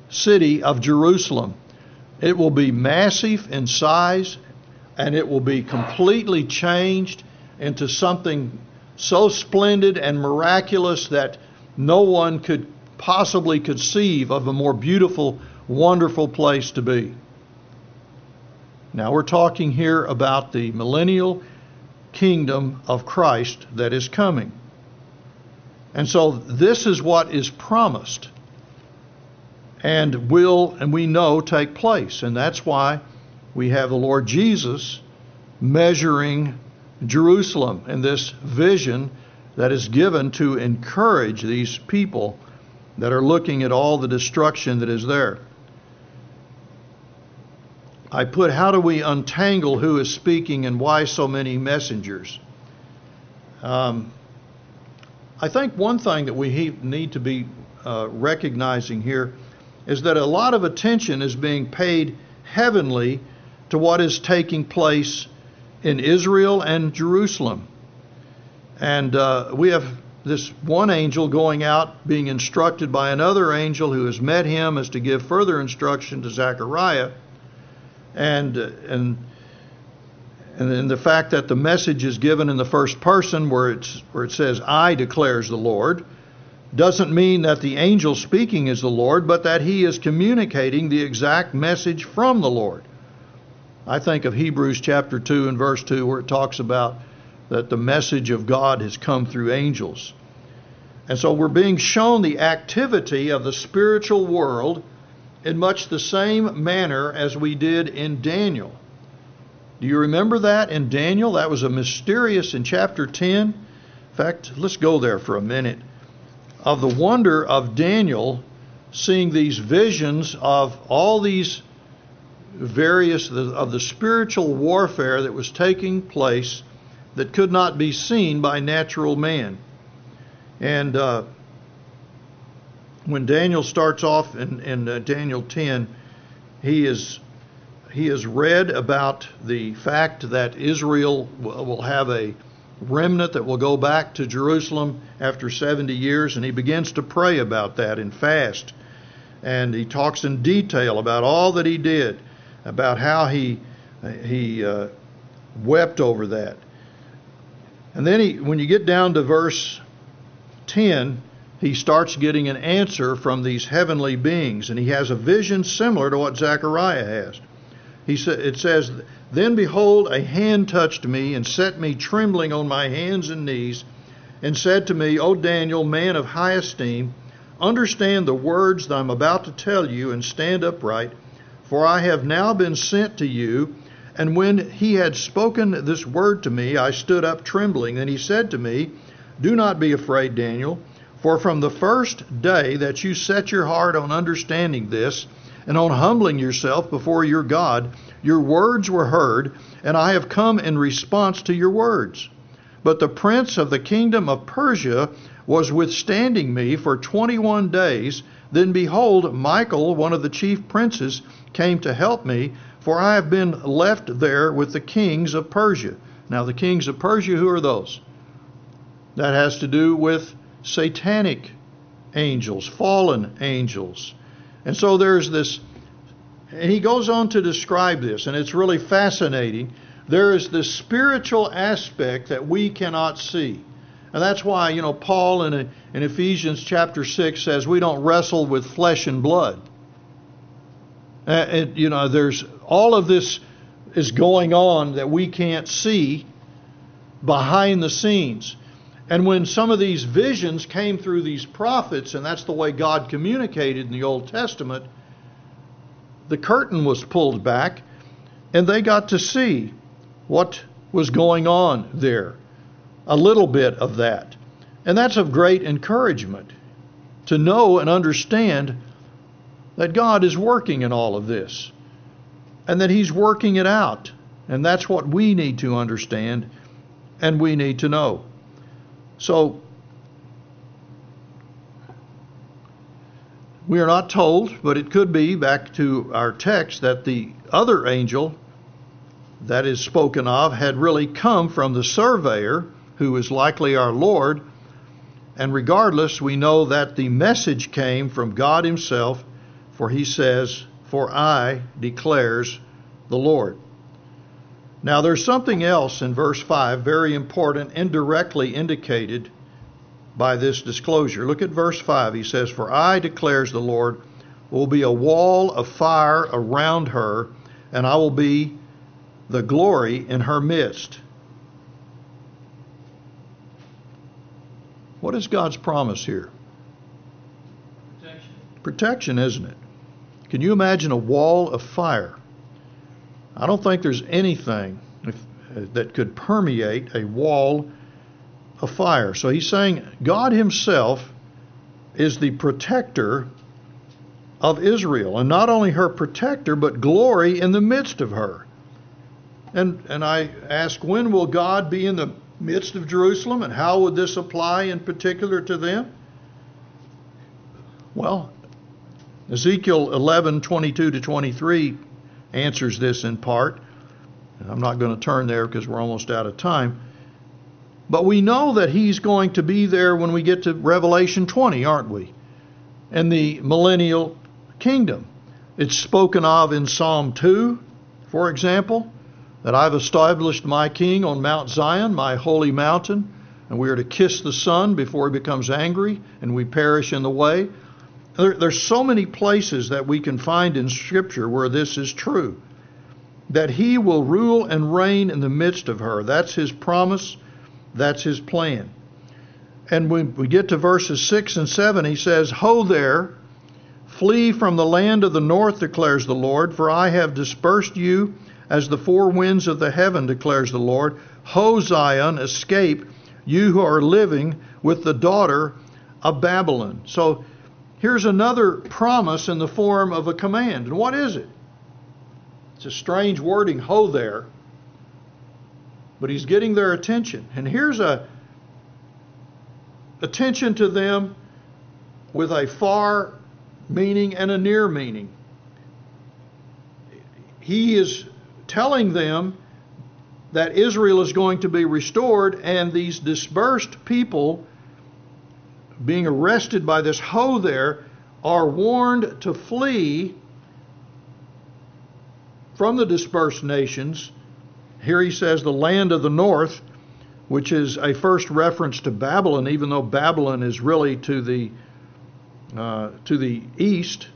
city of Jerusalem. It will be massive in size, and it will be completely changed into something so splendid and miraculous that no one could possibly conceive of a more beautiful, wonderful place to be. Now we're talking here about the millennial kingdom of Christ that is coming. And so this is what is promised and will, and we know, take place. And that's why we have the Lord Jesus measuring Jerusalem in this vision that is given to encourage these people that are looking at all the destruction that is there. I put, how do we untangle who is speaking and why so many messengers? Um, I think one thing that we need to be uh, recognizing here is that a lot of attention is being paid heavenly to what is taking place in Israel and Jerusalem. And uh, we have this one angel going out being instructed by another angel who has met him as to give further instruction to Zechariah. And uh, and and then the fact that the message is given in the first person, where it's where it says, "I declares the Lord," doesn't mean that the angel speaking is the Lord, but that he is communicating the exact message from the Lord. I think of Hebrews chapter two and verse two, where it talks about that the message of God has come through angels. And so we're being shown the activity of the spiritual world in much the same manner as we did in Daniel. Do you remember that in Daniel? That was a mysterious in chapter ten. In fact, let's go there for a minute. Of the wonder of Daniel seeing these visions of all these various of the spiritual warfare that was taking place that could not be seen by natural man. And uh, when Daniel starts off in, in uh, Daniel ten, he is he is read about the fact that Israel will have a remnant that will go back to Jerusalem after seventy years, and he begins to pray about that and fast. And he talks in detail about all that he did, about how he he uh, wept over that. And then he, when you get down to verse ten, he starts getting an answer from these heavenly beings, and he has a vision similar to what Zechariah has. He sa- it says, "Then behold, a hand touched me and set me trembling on my hands and knees, and said to me, O Daniel, man of high esteem, understand the words that I'm about to tell you, and stand upright, for I have now been sent to you." And when he had spoken this word to me, I stood up trembling. Then he said to me, "Do not be afraid, Daniel, for from the first day that you set your heart on understanding this, and on humbling yourself before your God, your words were heard, and I have come in response to your words. But the prince of the kingdom of Persia was withstanding me for twenty-one days. Then behold, Michael, one of the chief princes, came to help me, for I have been left there with the kings of Persia." Now the kings of Persia, who are those? That has to do with satanic angels, fallen angels. And so there's this, and he goes on to describe this, and it's really fascinating. There is this spiritual aspect that we cannot see. And that's why, you know, Paul in, in Ephesians chapter six says we don't wrestle with flesh and blood. Uh, it, you know, there's all of this is going on that we can't see behind the scenes. And when some of these visions came through these prophets, and that's the way God communicated in the Old Testament, the curtain was pulled back, and they got to see what was going on there. A little bit of that. And that's of great encouragement to know and understand that God is working in all of this, and that He's working it out. And that's what we need to understand, and we need to know. So, we are not told, but it could be, back to our text, that the other angel that is spoken of had really come from the surveyor, who is likely our Lord. And regardless, we know that the message came from God Himself for he says, "For I declares the Lord." Now there's something else in verse five, very important, indirectly indicated by this disclosure. Look at verse five. He says, "For I declares the Lord, will be a wall of fire around her, and I will be the glory in her midst." What is God's promise here? Protection. Protection, isn't it? Can you imagine a wall of fire? I don't think there's anything if, uh, that could permeate a wall of fire. So he's saying God himself is the protector of Israel, and not only her protector, but glory in the midst of her. And and I ask, when will God be in the midst of Jerusalem, and how would this apply in particular to them? Well, Ezekiel eleven, twenty-two to twenty-three answers this in part. And I'm not going to turn there because we're almost out of time. But we know that he's going to be there when we get to Revelation twenty, aren't we? And the millennial kingdom. It's spoken of in Psalm two, for example, that I've established my king on Mount Zion, my holy mountain, and we are to kiss the Son before he becomes angry, and we perish in the way. There, there's so many places that we can find in Scripture where this is true, that he will rule and reign in the midst of her. That's his promise. That's his plan. And when we get to verses six and seven, he says, "Ho there, flee from the land of the north, declares the Lord, for I have dispersed you as the four winds of the heaven, declares the Lord. Ho Zion, escape, you who are living with the daughter of Babylon." So here's another promise in the form of a command. And what is it? It's a strange wording, ho there. But he's getting their attention. And here's a attention to them with a far meaning and a near meaning. He is telling them that Israel is going to be restored, and these dispersed people being arrested by this ho there are warned to flee from the dispersed nations. Here he says the land of the north, which is a first reference to Babylon, even though Babylon is really to the uh, to the east.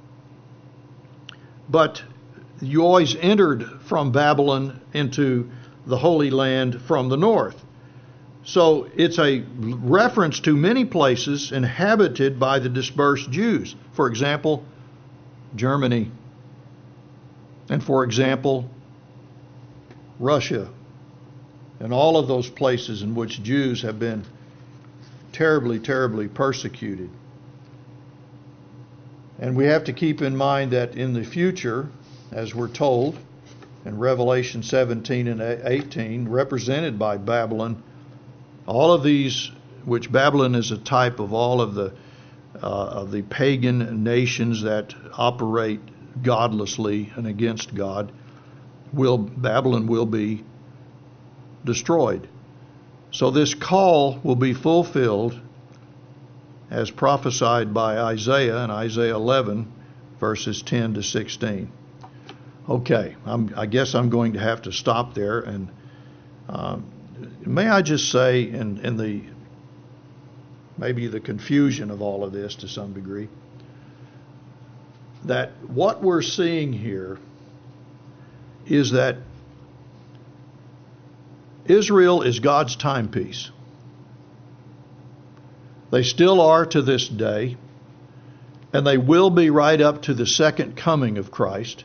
But you always entered from Babylon into the Holy Land from the north. So it's a reference to many places inhabited by the dispersed Jews. For example, Germany. And for example, Russia. And all of those places in which Jews have been terribly, terribly persecuted. And we have to keep in mind that in the future, as we're told in Revelation seventeen and eighteen, represented by Babylon, all of these, which Babylon is a type of all of the uh, of the pagan nations that operate godlessly and against God, will Babylon will be destroyed. So this call will be fulfilled as prophesied by Isaiah in Isaiah eleven, verses ten to sixteen. Okay, I'm, I guess I'm going to have to stop there. And um, may I just say, in, in the maybe the confusion of all of this to some degree, that what we're seeing here is that Israel is God's timepiece. They still are to this day, and they will be right up to the second coming of Christ.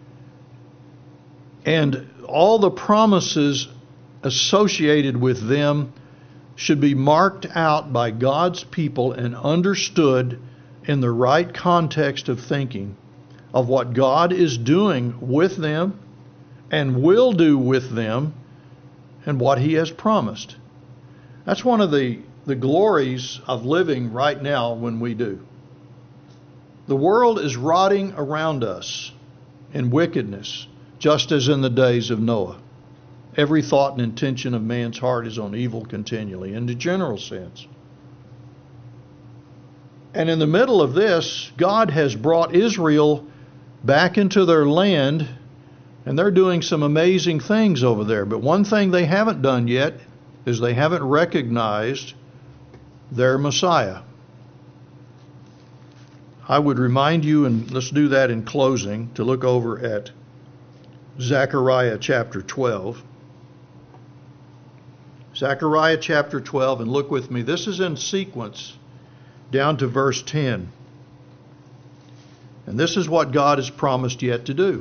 And all the promises associated with them should be marked out by God's people and understood in the right context of thinking of what God is doing with them and will do with them and what He has promised. That's one of the, the glories of living right now when we do. The world is rotting around us in wickedness, just as in the days of Noah. Every thought and intention of man's heart is on evil continually, in the general sense. And in the middle of this, God has brought Israel back into their land, and they're doing some amazing things over there. But one thing they haven't done yet is they haven't recognized their Messiah. I would remind you, and let's do that in closing, to look over at Zechariah chapter twelve. Zechariah chapter twelve, and look with me. This is in sequence down to verse ten. And this is what God has promised yet to do.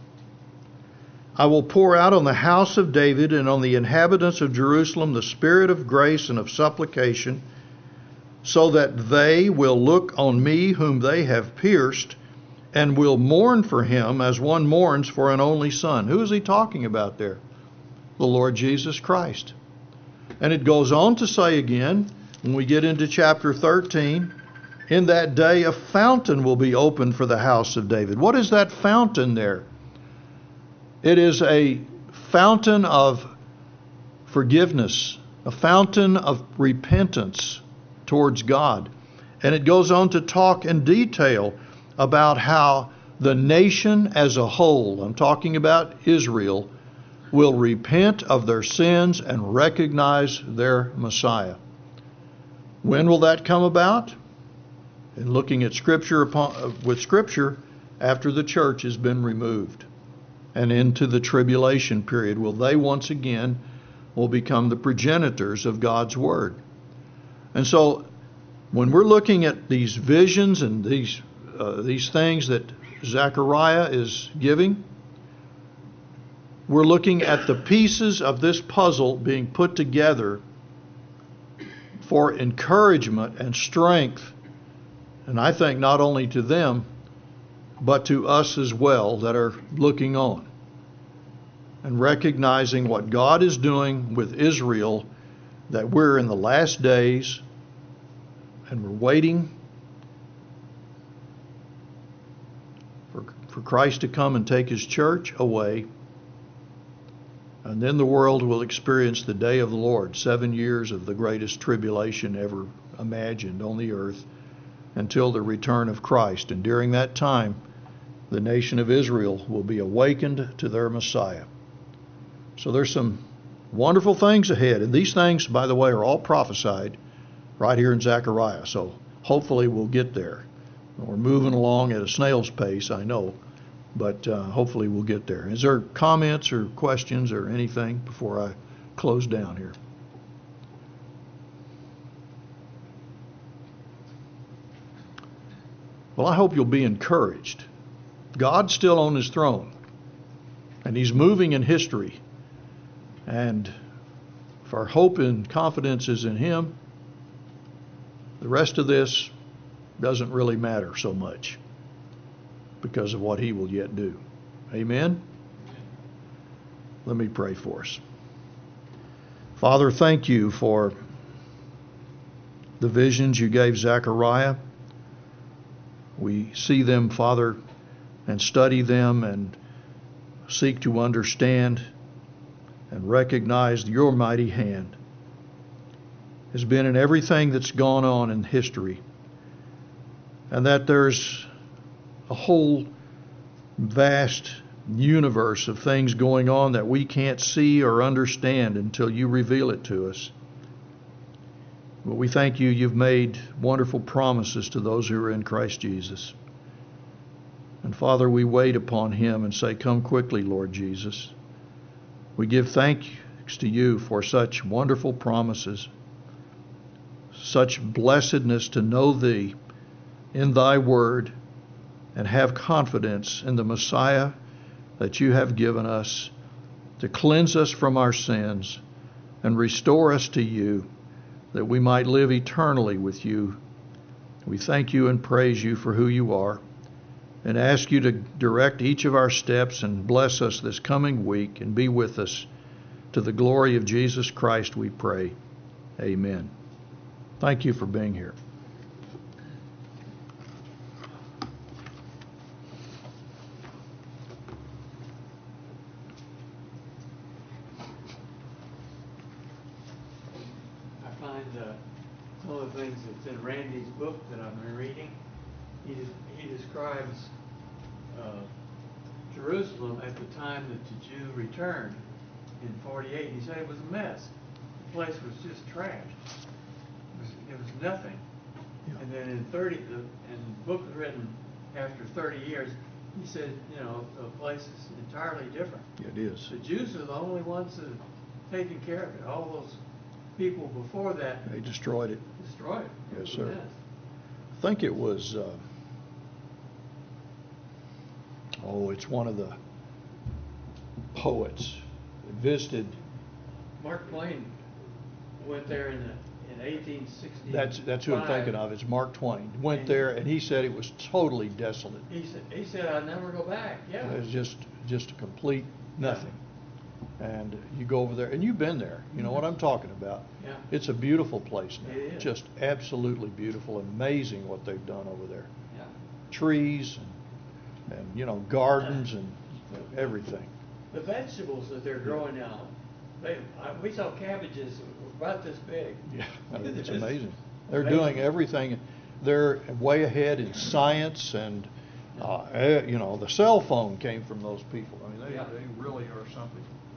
I will pour out on the house of David and on the inhabitants of Jerusalem the spirit of grace and of supplication, so that they will look on me whom they have pierced, and will mourn for him as one mourns for an only son. Who is he talking about there? The Lord Jesus Christ. And it goes on to say again, when we get into chapter thirteen, in that day a fountain will be opened for the house of David. What is that fountain there? It is a fountain of forgiveness, a fountain of repentance towards God. And it goes on to talk in detail about how the nation as a whole, I'm talking about Israel, will repent of their sins and recognize their Messiah. When will that come about? In looking at Scripture upon, with Scripture, after the church has been removed and into the tribulation period, will they once again will become the progenitors of God's Word. And so when we're looking at these visions and these uh, these things that Zechariah is giving, we're looking at the pieces of this puzzle being put together for encouragement and strength, and I think not only to them, but to us as well that are looking on and recognizing what God is doing with Israel, that we're in the last days and we're waiting for, for Christ to come and take his church away. And then the world will experience the day of the Lord, seven years of the greatest tribulation ever imagined on the earth, until the return of Christ. And during that time, the nation of Israel will be awakened to their Messiah. So there's some wonderful things ahead. And these things, by the way, are all prophesied right here in Zechariah. So hopefully we'll get there. We're moving along at a snail's pace, I know. But uh, hopefully we'll get there. Is there comments or questions or anything before I close down here? Well, I hope you'll be encouraged. God's still on his throne, and he's moving in history. And if our hope and confidence is in him, the rest of this doesn't really matter so much because of what he will yet do. Amen? Let me pray for us. Father, thank you for the visions you gave Zechariah. We see them, Father, and study them and seek to understand and recognize your mighty hand has been in everything that's gone on in history, and that there's a whole vast universe of things going on that we can't see or understand until you reveal it to us. But we thank you, you've made wonderful promises to those who are in Christ Jesus. And Father, we wait upon him and say, come quickly, Lord Jesus. We give thanks to you for such wonderful promises, such blessedness to know thee in thy word and have confidence in the Messiah that you have given us to cleanse us from our sins and restore us to you, that we might live eternally with you. We thank you and praise you for who you are, and ask you to direct each of our steps and bless us this coming week and be with us. To the glory of Jesus Christ we pray. Amen. Thank you for being here. I find uh, some of of the things that's in Randy's book that I've been reading, he, des- he describes uh, Jerusalem at the time that the Jew returned in forty-eight. He said it was a mess. The place was just trash. It was, it was nothing. Yeah. And then in thirty, the, and the book was written after thirty years, he said, you know, the place is entirely different. It is. The Jews are the only ones that have taken care of it. All those people before that They destroyed it. destroyed it. It Yes, was a sir. mess. I think it was, uh, oh, it's one of the poets that visited. Mark Twain went there in the, in eighteen sixty. That's, that's who I'm thinking of. It's Mark Twain. Went there and he said it was totally desolate. He said, he said, I'd never go back. Yeah. It was just, just a complete nothing. And you go over there, and you've been there. You know what I'm talking about. Yeah. It's a beautiful place now. It is. Just absolutely beautiful. Amazing what they've done over there. Yeah. Trees and, and you know, gardens and everything. The vegetables that they're growing now, they, I, we saw cabbages that were about this big. Yeah, I mean, it's It's amazing. They're amazing. doing everything. They're way ahead in science and, uh, eh, you know, the cell phone came from those people. I mean, they, Yeah. they really are something.